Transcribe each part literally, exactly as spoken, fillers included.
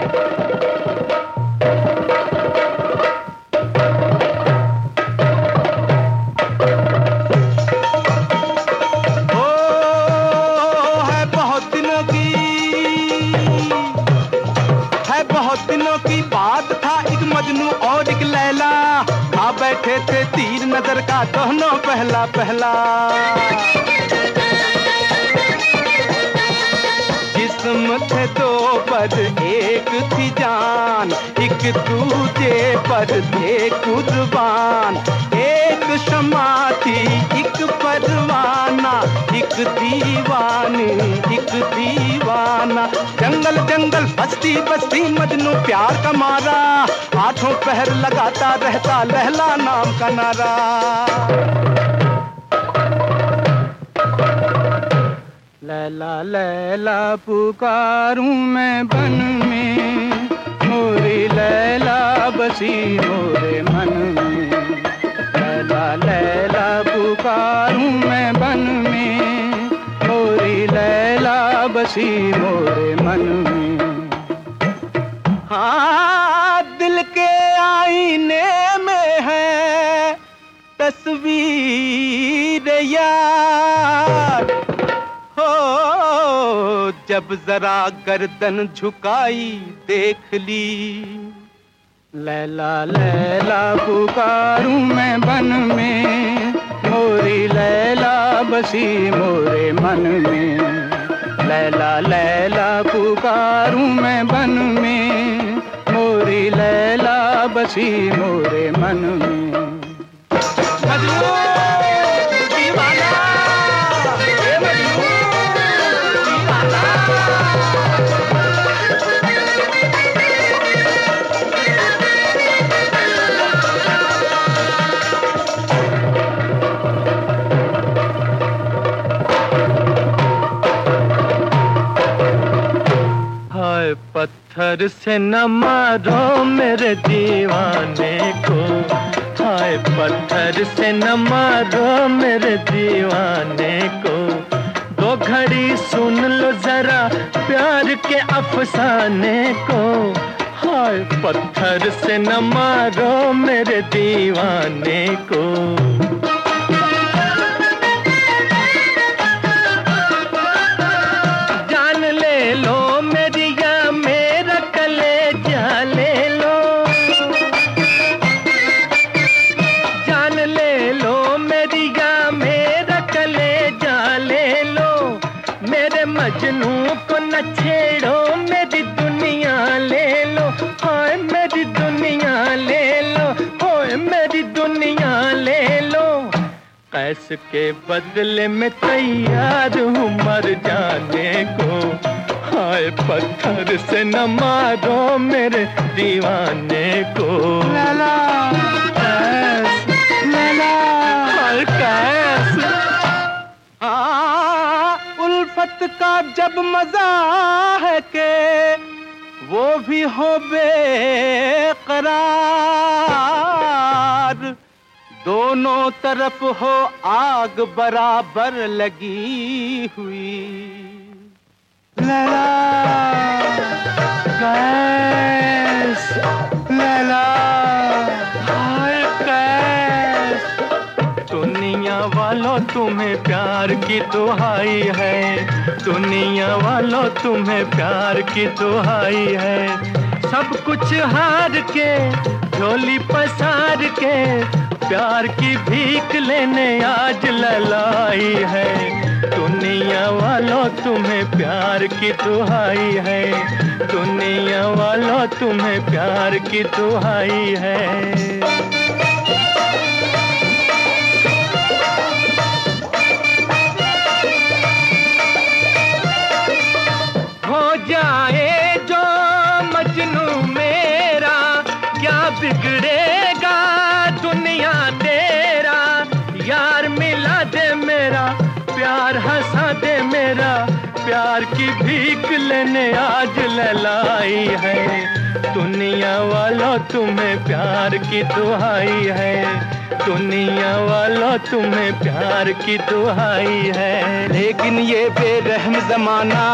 दिनों की बात था, एक मजनू और एक लैला आ बैठे थे तीर नजर का दोनों पहला पहला। जिस्म थे दो पर एक थी जान, एक दूजे पर थे कुर्बान। एक शमा थी एक परवाना, एक दीवानी एक दीवाना। जंगल जंगल बस्ती बस्ती मजनू प्यार का मारा, आठों पहर लगाता रहता लैला नाम का नारा। लैला लैला पुकारूं मैं बन में, मोरी लैला बसी मोरे मन में। लैला लैला पुकारूं मैं बन में, मोरी लैला बसी मोरे मन में। हाँ दिल के आईने में है तस्वीर यार, हो जब जरा गर्दन झुकाई देख ली। लैला लैला पुकारूं मैं बन में, मोरी लैला बसी मोरे मन में। लैला लैला पुकारूं मैं बन में, मोरी लैला बसी मोरे मन में। मजनू दीवाना, ए मजनू दीवाना। हाय पत्थर से न मारो मेरे दीवाने को, हाय पत्थर से न मारो मेरे दीवाने को। दो घड़ी सुन लो जरा प्यार के अफसाने को, हाय पत्थर से न मारो मेरे दीवाने को। जान ले लो मेरी या मेरा कलेजा ले लो, जान ले लो मेरी या मेरा कलेजा ले लो। मेरे मजनू को न छेड़ो मेरी दुनिया ले लो, हाय मेरी दुनिया ले लो, हाय मेरी दुनिया ले लो। कैस के बदले में तैयार हूँ मर जाने को, हाय पत्थर से न मारो मेरे दीवाने को। लैला कैस, लैला हाय कैस। हाँ उल्फत का जब मजा है के वो भी हो बेकरार, दोनों तरफ हो आग बराबर लगी हुई। लैला कैस, लैला हाय कैस। दुनिया वालों तुम्हें प्यार की दुहाई है, दुनिया वालों तुम्हें प्यार की दुहाई है। सब कुछ हार के झोली पसार के प्यार की भीख लेने आज ललाई है। दुनिया वालों तुम्हें प्यार की दुहाई है, दुनिया वालों तुम्हें प्यार की दुहाई है। हो जाए जो मजनू मेरा क्या बिगड़ेगा दुनिया तेरा। यार मिला दे मेरा प्यार, हंसा दे मेरा प्यार की भीख लेने आज ललाई है। दुनिया वालों तुम्हें प्यार की दुहाई है, दुनिया वालों तुम्हें प्यार की दुहाई है, लेकिन ये बेरहम जमाना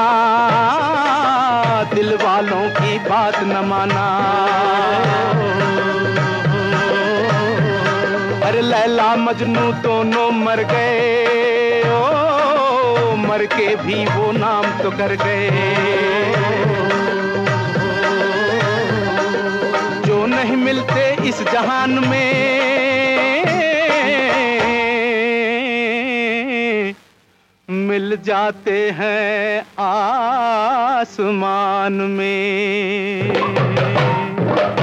दिल वालों की बात न माना। अरे लैला मजनू दोनों मर गए, ओ मर के भी वो नाम तो कर गए। जो नहीं मिलते इस जहान में, मिल जाते हैं आसमान में।